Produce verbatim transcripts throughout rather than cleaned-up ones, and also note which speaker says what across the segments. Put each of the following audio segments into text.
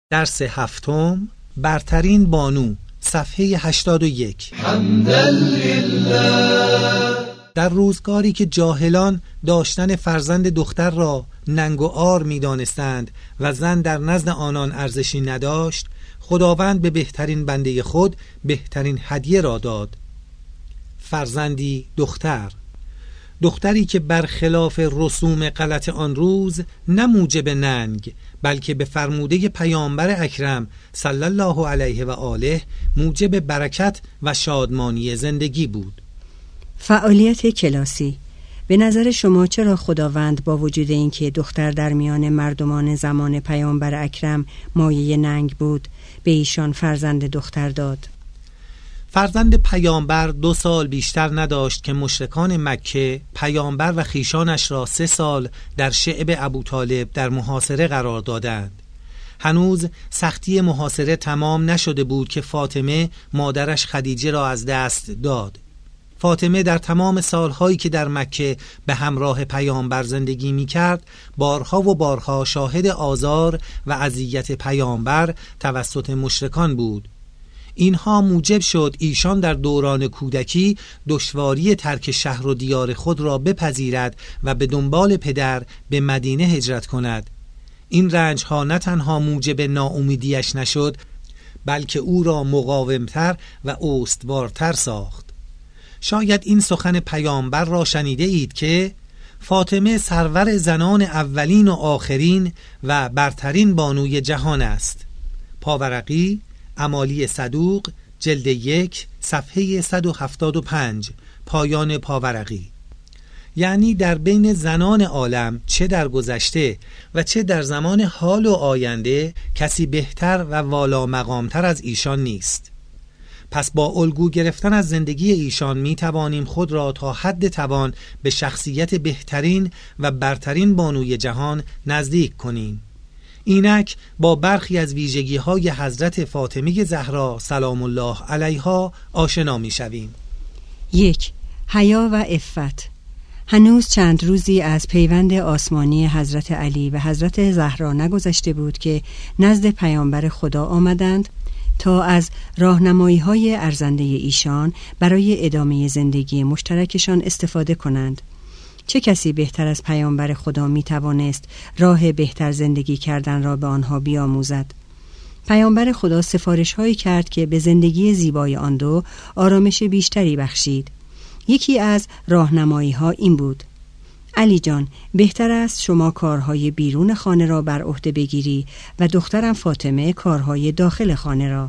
Speaker 1: درس هفتم، برترین بانو، صفحه هشتاد و یک. در روزگاری که جاهلان داشتن فرزند دختر را ننگ و عار می دانستند و زن در نزد آنان ارزشی نداشت، خداوند به بهترین بنده خود بهترین هدیه را داد، فرزندی دختر. دختری که برخلاف رسوم غلط آن روز نه موجب ننگ، بلکه به فرموده پیامبر اکرم صلی الله علیه و آله موجب برکت و شادمانی زندگی بود.
Speaker 2: فعالیت کلاسی. به نظر شما چرا خداوند با وجود اینکه دختر در میان مردمان زمان پیامبر اکرم مایه ننگ بود، به ایشان فرزند دختر داد؟
Speaker 1: فرزند پیامبر دو سال بیشتر نداشت که مشرکان مکه پیامبر و خیشانش را سه سال در شعب ابوطالب در محاصره قرار دادند. هنوز سختی محاصره تمام نشده بود که فاطمه مادرش خدیجه را از دست داد. فاطمه در تمام سالهایی که در مکه به همراه پیامبر زندگی می کرد، بارها و بارها شاهد آزار و اذیت پیامبر توسط مشرکان بود. اینها موجب شد ایشان در دوران کودکی دشواری ترک شهر و دیار خود را بپذیرد و به دنبال پدر به مدینه هجرت کند. این رنج ها نه تنها موجب ناامیدیش نشد، بلکه او را مقاومتر و استوارتر ساخت. شاید این سخن پیامبر را شنیده اید که فاطمه سرور زنان اولین و آخرین و برترین بانوی جهان است. پاورقی، امالی صدوق، جلد یک، صفحه صد و هفتاد و پنج، پایان پاورقی. یعنی در بین زنان عالم چه در گذشته و چه در زمان حال و آینده کسی بهتر و والا مقامتر از ایشان نیست. پس با الگو گرفتن از زندگی ایشان می توانیم خود را تا حد توان به شخصیت بهترین و برترین بانوی جهان نزدیک کنیم. اینک با برخی از ویژگی های حضرت فاطمه زهرا سلام الله علیها آشنا می شویم.
Speaker 2: یک، حیا و عفت. هنوز چند روزی از پیوند آسمانی حضرت علی و حضرت زهرا نگذشته بود که نزد پیامبر خدا آمدند تا از راهنمایی های ارزنده ایشان برای ادامه زندگی مشترکشان استفاده کنند. چه کسی بهتر از پیامبر خدا می توانست راه بهتر زندگی کردن را به آنها بیاموزد؟ پیامبر خدا سفارش هایی کرد که به زندگی زیبای آن دو آرامش بیشتری بخشید. یکی از راهنمایی ها این بود: علی جان، بهتر است شما کارهای بیرون خانه را بر عهده بگیری و دخترم فاطمه کارهای داخل خانه را.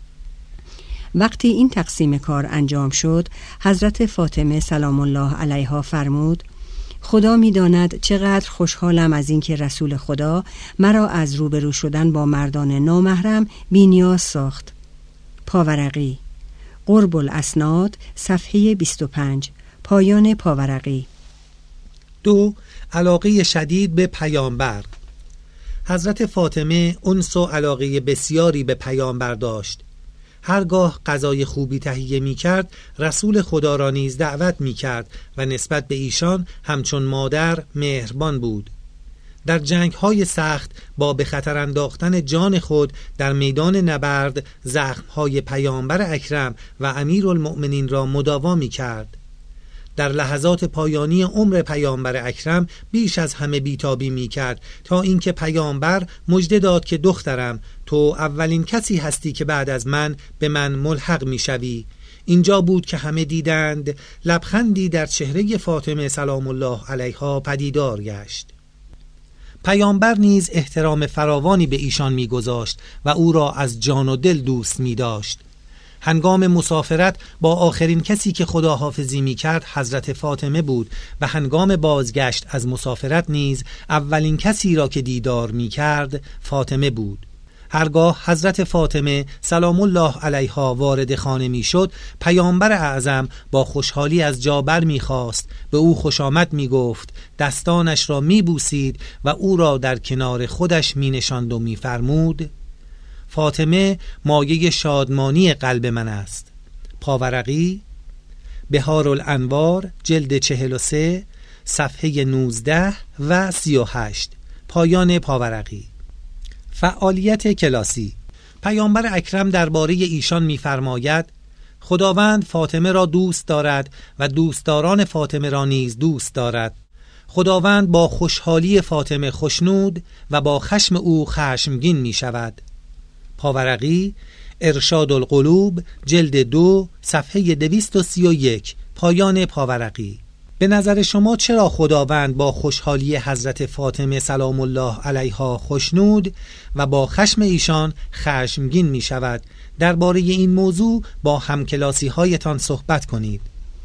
Speaker 2: وقتی این تقسیم کار انجام شد، حضرت فاطمه سلام الله علیها فرمود: خدا می داند چقدر خوشحالم از اینکه رسول خدا مرا از روبرو شدن با مردان نامحرم بی نیاز ساخت. پاورقی، قرب الاسناد، صفحه بیست و پنج، پایان پاورقی.
Speaker 1: دو، علاقه شدید به پیامبر. حضرت فاطمه انس و علاقه بسیاری به پیامبر داشت. هرگاه غذای خوبی تهیه می کرد، رسول خدا را نیز دعوت می کرد و نسبت به ایشان همچون مادر مهربان بود. در جنگ های سخت با به خطر انداختن جان خود در میدان نبرد زخم های پیامبر اکرم و امیرالمؤمنین را مداوا می کرد. در لحظات پایانی عمر پیامبر اکرم بیش از همه بیتابی می کرد تا اینکه پیامبر مژده داد که دخترم، تو اولین کسی هستی که بعد از من به من ملحق می شوی. اینجا بود که همه دیدند لبخندی در چهره فاطمه سلام الله علیها پدیدار گشت. پیامبر نیز احترام فراوانی به ایشان می گذاشت و او را از جان و دل دوست می داشت. هنگام مسافرت با آخرین کسی که خداحافظی می کرد حضرت فاطمه بود و هنگام بازگشت از مسافرت نیز اولین کسی را که دیدار می کرد فاطمه بود. هرگاه حضرت فاطمه سلام الله علیها وارد خانه می شد، پیامبر اعظم با خوشحالی از جا بر می خواست، به او خوش آمد می گفت، دستانش را می بوسید و او را در کنار خودش می نشاند و می فرمود: فاطمه مایه شادمانی قلب من است. پاورقی، بهارالانوار، جلد چهل و سه، صفحه نوزده و سی و هشت، پایان پاورقی. فعالیت کلاسی. پیامبر اکرم درباره ایشان می‌فرماید خداوند فاطمه را دوست دارد و دوستداران فاطمه را نیز دوست دارد. خداوند با خوشحالی فاطمه خوشنود و با خشم او خشمگین می شود. پاورقی، ارشاد القلوب، جلد دو، صفحه دویست و سی و یک، پایان پاورقی. به نظر شما چرا خداوند با خوشحالی حضرت فاطمه سلام الله علیها خوشنود و با خشم ایشان خشمگین می شود؟ درباره این موضوع با همکلاسی هایتان صحبت کنید.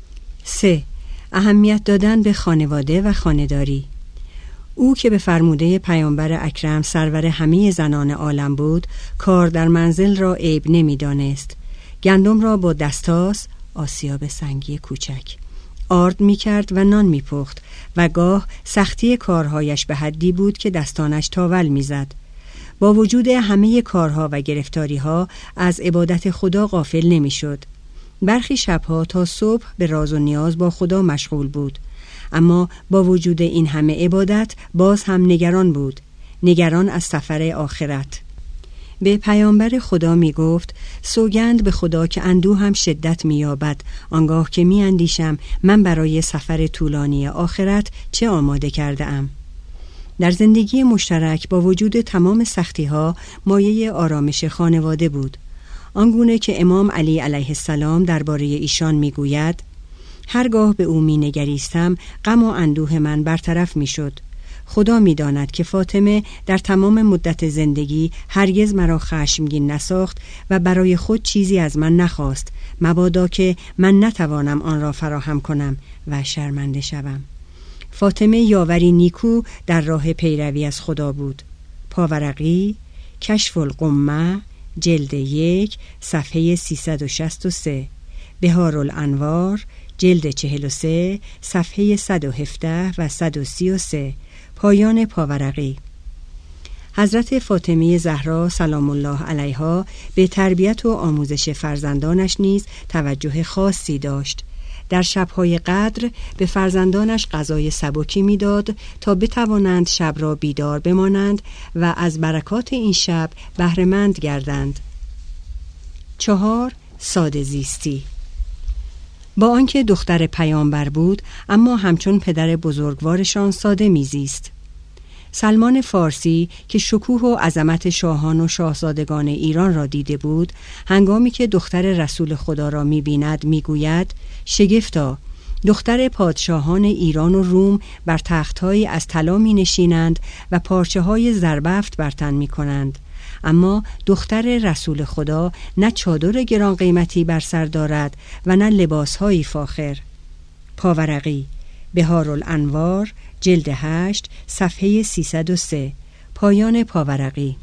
Speaker 2: سه. اهمیت دادن به خانواده و خانه‌داری. او که به فرموده پیامبر اکرم سرور همه زنان عالم بود، کار در منزل را عیب نمی دانست. گندم را با دستاس، آسیاب سنگی کوچک، آرد می کرد و نان می پخت و گاه سختی کارهایش به حدی بود که دستانش تاول می زد. با وجود همه کارها و گرفتاریها از عبادت خدا غافل نمی شد. برخی شبها تا صبح به راز و نیاز با خدا مشغول بود، اما با وجود این همه عبادت باز هم نگران بود، نگران از سفر آخرت. به پیامبر خدا می گفت سوگند به خدا که اندوه هم شدت می یابد آنگاه که می اندیشم من برای سفر طولانی آخرت چه آماده کرده ام. در زندگی مشترک با وجود تمام سختی ها مایه آرامش خانواده بود، آنگونه که امام علی علیه السلام درباره ایشان می گوید هرگاه به او می نگریستم غم و اندوه من برطرف می شد. خدا می داند که فاطمه در تمام مدت زندگی هرگز مرا خشمگین نساخت و برای خود چیزی از من نخواست، مبادا که من نتوانم آن را فراهم کنم و شرمنده شوم. فاطمه یاوری نیکو در راه پیروی از خدا بود. پاورقی، کشف القمه، جلد یک، صفحه سیصد و شصت و سه، بهارالانوار، جلد چهل و سه، صفحه صد و هفده و صد و سی و سه، پایان پاورقی. حضرت فاطمه زهرا سلام الله علیها به تربیت و آموزش فرزندانش نیز توجه خاصی داشت. در شب‌های قدر به فرزندانش غذای سبکی می‌داد تا بتوانند شب را بیدار بمانند و از برکات این شب بهره‌مند گردند. چهار. ساده زیستی. با آنکه دختر پیامبر بود، اما همچون پدر بزرگوارشان ساده میزیست. سلمان فارسی که شکوه و عظمت شاهان و شاهزادگان ایران را دیده بود، هنگامی که دختر رسول خدا را می‌بیند می‌گوید شگفتا، دختر پادشاهان ایران و روم بر تخت‌هایی از طلا می‌نشینند و پارچه‌های زربفت بر تن می‌کنند، اما دختر رسول خدا نه چادر گران قیمتی بر سر دارد و نه لباس‌هایی فاخر. پاورقی، بهارالانوار، جلد هشت، صفحه سیصد و سه، پایان پاورقی.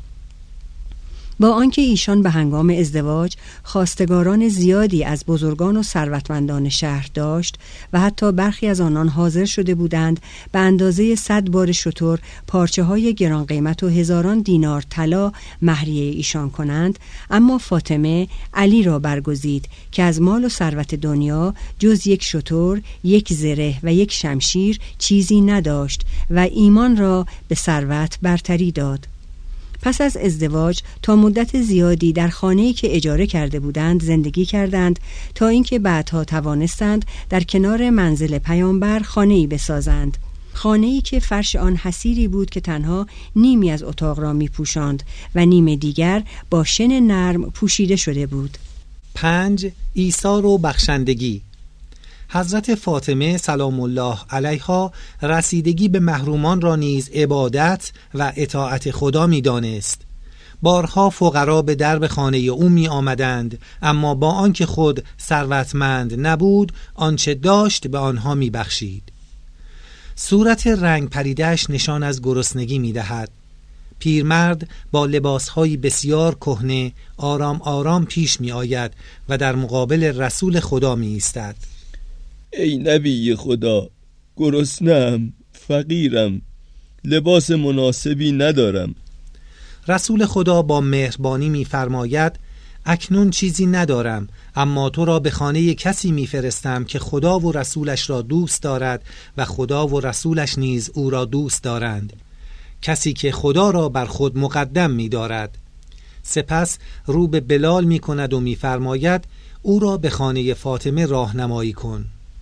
Speaker 2: با آنکه ایشان به هنگام ازدواج خواستگاران زیادی از بزرگان و ثروتمندان شهر داشت و حتی برخی از آنان حاضر شده بودند به اندازه صد بار شتر پارچه های گران قیمت و هزاران دینار طلا مهریه ایشان کنند، اما فاطمه علی را برگزید که از مال و ثروت دنیا جز یک شتر، یک زره و یک شمشیر چیزی نداشت و ایمان را به ثروت برتری داد. پس از ازدواج تا مدت زیادی در خانه‌ای که اجاره کرده بودند زندگی کردند تا اینکه بعدها توانستند در کنار منزل پیامبر خانه‌ای بسازند، خانه‌ای که فرش آن حصیری بود که تنها نیمی از اتاق را می‌پوشاند و نیم دیگر با شن نرم پوشیده شده بود.
Speaker 1: پنج. ایثار و بخشندگی. حضرت فاطمه سلام الله علیها رسیدگی به محرومان را نیز عبادت و اطاعت خدا می دانست. بارها فقرا به درب خانه او می آمدند، اما با آنکه خود ثروتمند نبود آنچه داشت به آنها می بخشید. صورت رنگ پریده‌اش نشان از گرسنگی می دهد. پیرمرد با لباسهای بسیار کهنه آرام آرام پیش می آید و در مقابل رسول خدا می ایستد.
Speaker 3: ای نبی خدا، گرسنه‌ام، فقیرم، لباس مناسبی ندارم.
Speaker 1: رسول خدا با مهربانی می‌فرماید اکنون چیزی ندارم، اما تو را به خانه کسی می‌فرستم که خدا و رسولش را دوست دارد و خدا و رسولش نیز او را دوست دارند. کسی که خدا را بر خود مقدم می دارد. سپس رو به بلال می کند و می فرماید او را به خانه فاطمه راهنمایی کن.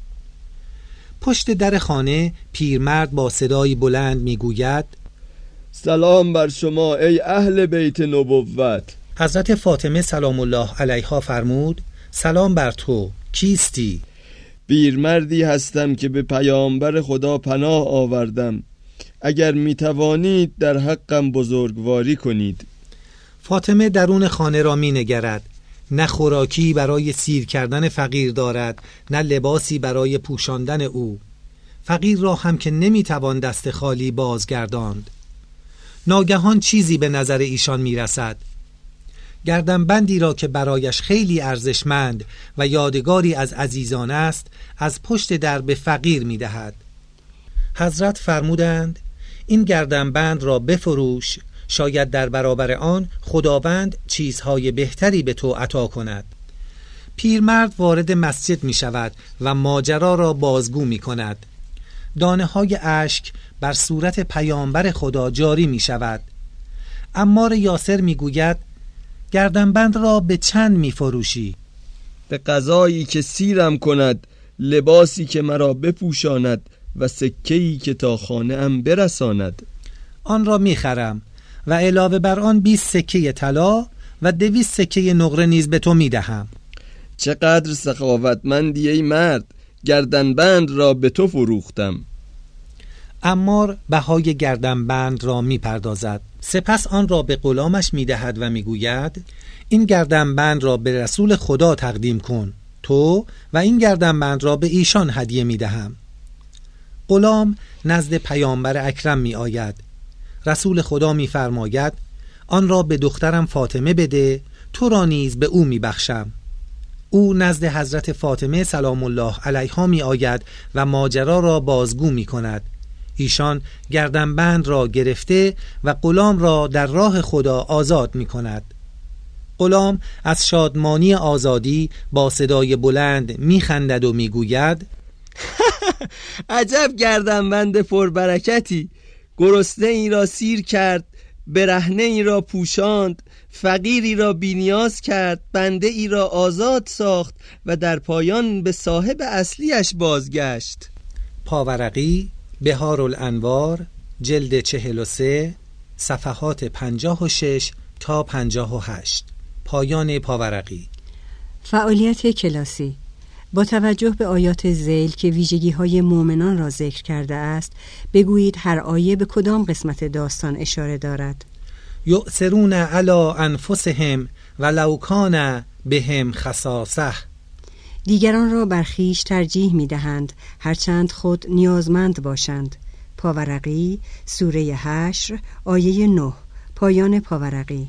Speaker 1: پشت در خانه پیرمرد با صدایی بلند می گوید
Speaker 3: سلام بر شما ای اهل بیت نبوت.
Speaker 1: حضرت فاطمه سلام الله علیها فرمود سلام بر تو، کیستی؟
Speaker 3: پیرمردی هستم که به پیامبر خدا پناه آوردم، اگر می توانید در حقم بزرگواری کنید.
Speaker 1: فاطمه درون خانه را می نگرد. نه خوراکی برای سیر کردن فقیر دارد، نه لباسی برای پوشاندن او. فقیر را هم که نمی توان دست خالی بازگرداند. ناگهان چیزی به نظر ایشان می رسد. گردنبندی را که برایش خیلی ارزشمند و یادگاری از عزیزان است از پشت در به فقیر می دهد. حضرت فرمودند این گردنبند را بفروش، شاید در برابر آن خداوند چیزهای بهتری به تو عطا کند. پیرمرد وارد مسجد می شود و ماجرا را بازگو می کند. دانه های اشک بر صورت پیامبر خدا جاری می شود. عمار یاسر می گوید گردنبند را به چند می فروشی؟
Speaker 3: به غذایی که سیرم کند، لباسی که مرا بپوشاند و سکه‌ای که تا خانه ام برساند.
Speaker 1: آن را می خرم و علاوه بر آن بیست سکه طلا و دویست سکه نقره نیز به تو می دهم.
Speaker 3: چقدر سخاوتمندی ای مرد، گردنبند را به تو فروختم.
Speaker 1: عمار بهای گردنبند را می پردازد. سپس آن را به غلامش می دهد و می گوید این گردنبند را به رسول خدا تقدیم کن، تو و این گردنبند را به ایشان هدیه می دهم. غلام نزد پیامبر اکرم می آید. رسول خدا می فرماید آن را به دخترم فاطمه بده، تو را نیز به او می بخشم. او نزد حضرت فاطمه سلام الله علیها می آید و ماجرا را بازگو می کند. ایشان گردنبند را گرفته و غلام را در راه خدا آزاد می کند. غلام از شادمانی آزادی با صدای بلند می خندد و می گوید
Speaker 3: عجب گردنبند پربرکتی، گرسنه ای را سیر کرد، برهنه ای را پوشاند، فقیری را بینیاز کرد، بنده ای را آزاد ساخت و در پایان به صاحب اصلیش بازگشت.
Speaker 1: پاورقی، بهارالانوار، جلد چهل و سه، صفحات پنجاه و شش تا پنجاه و هشت. پایان پاورقی.
Speaker 2: فعالیت کلاسی. با توجه به آیات ذیل که ویژگی‌های مؤمنان را ذکر کرده است، بگویید هر آیه به کدام قسمت داستان اشاره دارد.
Speaker 1: یؤثرون علی انفسهم ولو کان بهم خصاصه.
Speaker 2: دیگران را بر خویش ترجیح می‌دهند هرچند خود نیازمند باشند. پاورقی، سوره حشر، آیه نه. پایان پاورقی.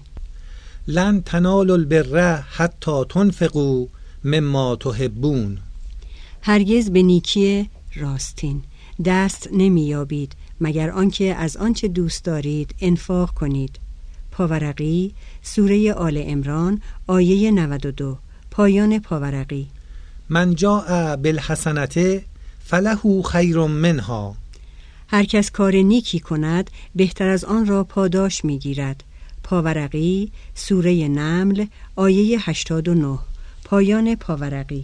Speaker 1: لن تنالوا البر حتی تنفقوا مما تحبون.
Speaker 2: هرگز به نیکی راستین دست نمی‌یابید مگر آنکه از آنچه دوست دارید انفاق کنید. پاورقی، سوره آل عمران، آیه نود و دو. پایان پاورقی.
Speaker 1: من جاء بالحسنة فله خیر منها.
Speaker 2: هر کس کار نیکی کند بهتر از آن را پاداش می‌گیرد. پاورقی، سوره نمل، آیه هشتاد و نه. پایان پاورقی.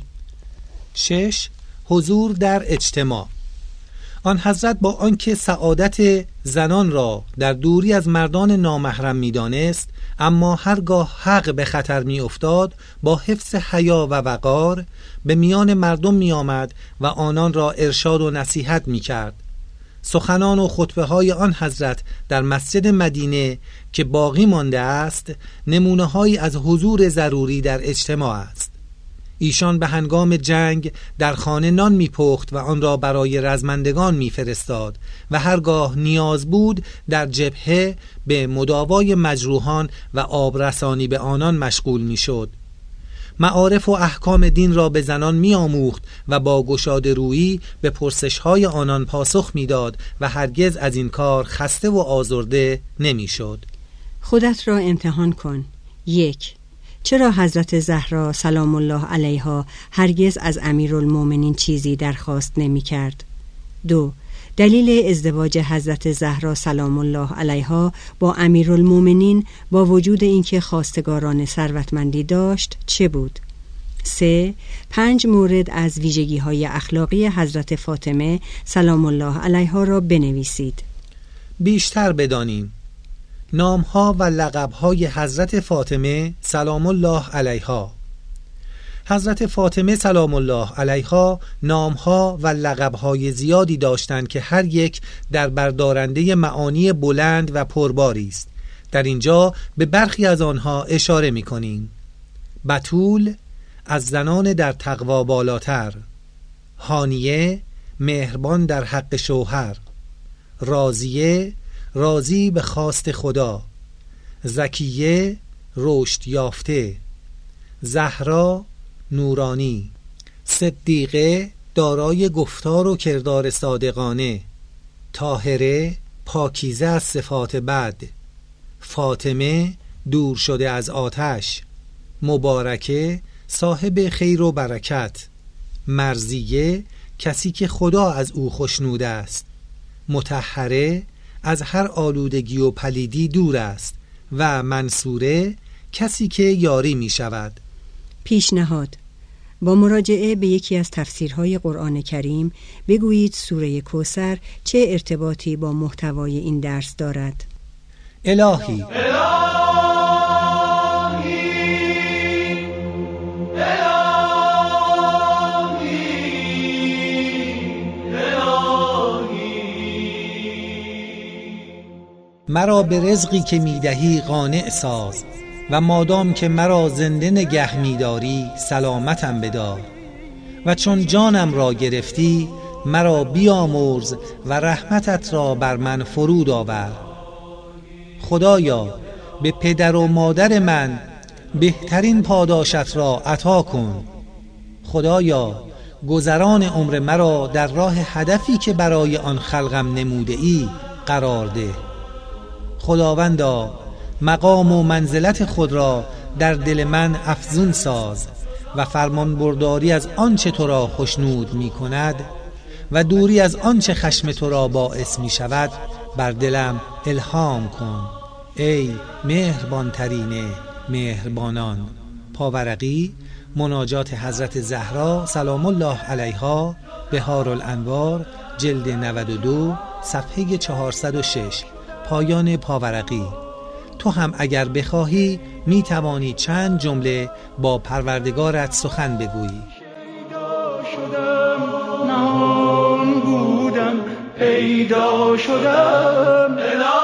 Speaker 1: شش. حضور در اجتماع. آن حضرت با آنکه سعادت زنان را در دوری از مردان نامحرم می‌دانست، اما هرگاه حق به خطر می‌افتاد با حفظ حیا و وقار به میان مردم می‌آمد و آنان را ارشاد و نصیحت می‌کرد. سخنان و خطبه های آن حضرت در مسجد مدینه که باقی مانده است نمونه هایی از حضور ضروری در اجتماع است. ایشان به هنگام جنگ در خانه نان میپخت و آن را برای رزمندگان میفرستاد و هرگاه نیاز بود در جبهه به مداوای مجروحان و آبرسانی به آنان مشغول میشد. معارف و احکام دین را به زنان میآموخت و با گشاده رویی به پرسش‌های آنان پاسخ میداد و هرگز از این کار خسته و آزرده نمیشد.
Speaker 2: خودت را امتحان کن. یک. چرا حضرت زهرا سلام الله علیها هرگز از امیرالمومنین چیزی درخواست نمی کرد؟ دو. دلیل ازدواج حضرت زهرا سلام الله علیها با امیرالمومنین با وجود اینکه خواستگاران ثروتمندی داشت چه بود؟ سه. پنج مورد از ویژگی‌های اخلاقی حضرت فاطمه سلام الله علیها را بنویسید.
Speaker 1: بیشتر بدانیم. نام‌ها و لقب‌های حضرت فاطمه سلام الله علیها. حضرت فاطمه سلام الله علیها نام‌ها و لقب‌های زیادی داشتند که هر یک در بردارنده معانی بلند و پرباری است. در اینجا به برخی از آنها اشاره می‌کنیم. بتول، از زنان در تقوا بالاتر. هانیه، مهربان در حق شوهر. راضیه، راضی به خواست خدا. زکیه، رشد یافته. زهرا، نورانی. صدیقه، دارای گفتار و کردار صادقانه. طاهره، پاکیزه از صفات بد. فاطمه، دور شده از آتش. مبارکه، صاحب خیر و برکت. مرضیه، کسی که خدا از او خوشنود است. مطهره، از هر آلودگی و پلیدی دور است. و منصوره، کسی که یاری می شود.
Speaker 2: پیشنهاد: با مراجعه به یکی از تفسیرهای قرآن کریم بگویید سوره کوثر چه ارتباطی با محتوای این درس دارد.
Speaker 1: الهی مرا به رزقی که میدهی قانع ساز و مادام که مرا زنده نگه میداری سلامتم بدار و چون جانم را گرفتی مرا بیامرز و رحمتت را بر من فرود آور. خدایا به پدر و مادر من بهترین پاداشت را عطا کن. خدایا گذران عمر مرا در راه هدفی که برای آن خلقم نموده ای قرار ده. خداوندا مقام و منزلت خود را در دل من افزون ساز و فرمان برداری از آنچه تو را خوشنود می کند و دوری از آنچه خشم تو را باعث می شود بر دلم الهام کن. ای مهربان ترین مهربانان. پاورقی، مناجات حضرت زهرا سلام الله علیها، بهارالانوار، جلد نود و دو، صفحه چهارصد و شش. پایان پاورقی. تو هم اگر بخواهی می توانی چند جمله با پروردگارت سخن بگویی.
Speaker 4: پیدا شدم، نهان بودم، پیدا شدم.